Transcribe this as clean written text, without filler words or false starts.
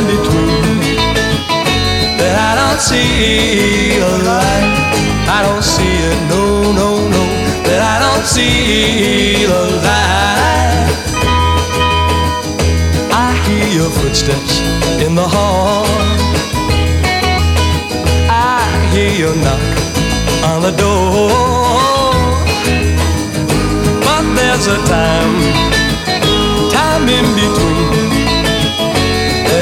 in between that I don't see a light. I don't see it, no, no, no, that I don't see the light. I hear your footsteps in the hall. I hear your knock on the door. But there's a time in between